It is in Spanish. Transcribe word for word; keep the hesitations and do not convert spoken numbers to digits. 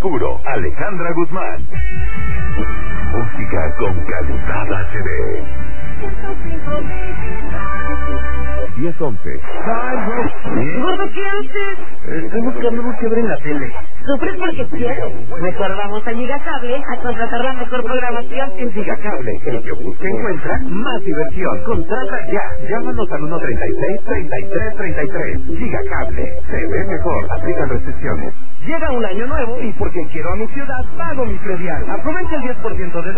puro, Alejandra Guzmán. Música con calidad H D. diez once. Gordo, ¿qué haces? Estoy buscando algo que ver en la tele. Sufres porque quiero. Mejor vamos a Gigacable a contratar la mejor programación en Gigacable, el que busca encuentra más diversión. Contrata ya. Llámanos al uno treinta y seis, treinta y tres treinta y tres. Gigacable, se ve mejor. Aplican restricciones. Llega un año nuevo y porque quiero a mi ciudad, pago mi predial. Aprovecha el diez por ciento de